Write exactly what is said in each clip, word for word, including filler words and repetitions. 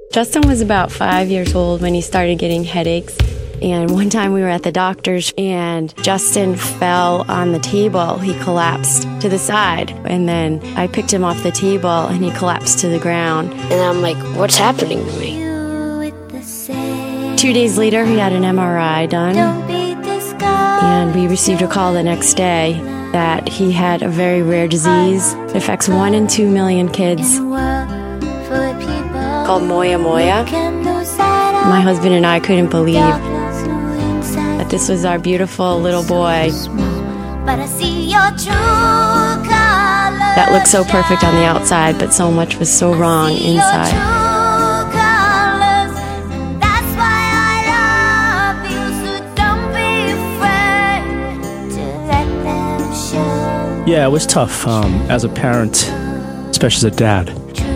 Justin was about five years old when he started getting headaches. And one time we were at the doctor's and Justin fell on the table. He collapsed to the side. And then I picked him off the table and he collapsed to the ground. And I'm like, what's happening to me? Two days later, he had an M R I done. And we received a call the next day that he had a very rare disease. It affects one in two million kids called Moya Moya. My husband and I couldn't believe that this was our beautiful little boy that looked so perfect on the outside, but so much was so wrong inside. Yeah, it was tough um, as a parent, especially as a dad.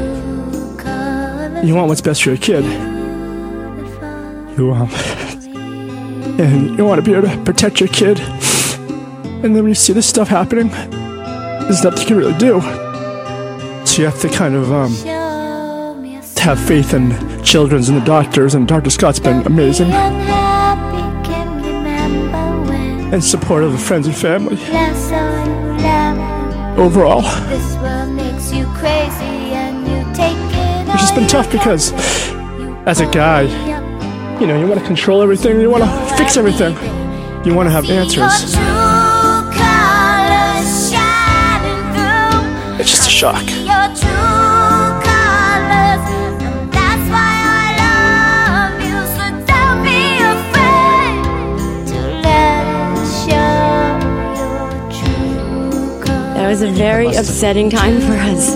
You want what's best for your kid. You um, and you want to be able to protect your kid. And then when you see this stuff happening, there's nothing you can really do. So you have to kind of um, have faith in children's and the doctors, and Doctor Scott's been amazing. And support of the friends and family. Overall, it's just been tough because as a guy, you know, you want to control everything, you want to fix everything, you want to have answers. It's just a shock. It was a very upsetting time for us.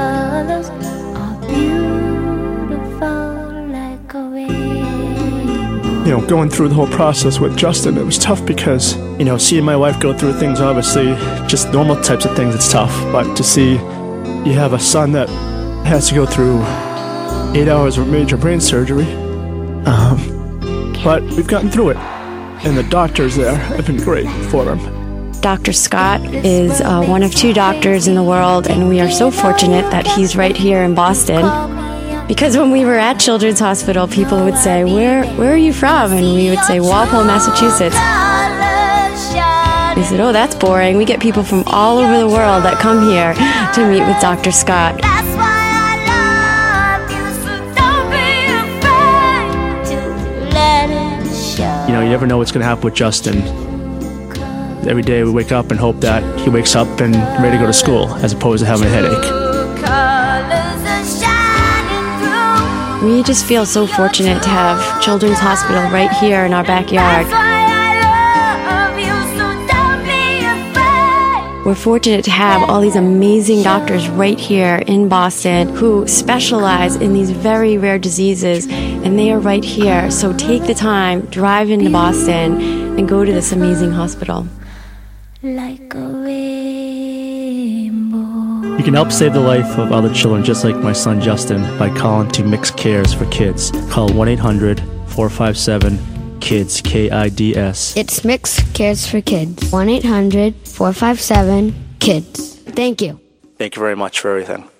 You know, going through the whole process with Justin, it was tough because, you know, seeing my wife go through things, obviously, just normal types of things, it's tough. But to see you have a son that has to go through eight hours of major brain surgery, um, but we've gotten through it. And the doctors there have been great for him. Doctor Scott is uh, one of two doctors in the world, and we are so fortunate that he's right here in Boston. Because when we were at Children's Hospital, people would say, where, where are you from? And we would say, Walpole, Massachusetts. They said, oh, that's boring. We get people from all over the world that come here to meet with Doctor Scott. You know, you never know what's going to happen with Justin. Every day we wake up and hope that he wakes up and ready to go to school, as opposed to having a headache. We just feel so fortunate to have Children's Hospital right here in our backyard. We're fortunate to have all these amazing doctors right here in Boston who specialize in these very rare diseases, and they are right here. So take the time, drive into Boston, and go to this amazing hospital. Like a rainbow. You can help save the life of other children just like my son Justin by calling to Mixed Cares for Kids. Call one eight hundred, four five seven, KIDS, K I D S. It's Mixed Cares for Kids. one eight hundred, four five seven, KIDS. Thank you. Thank you very much for everything.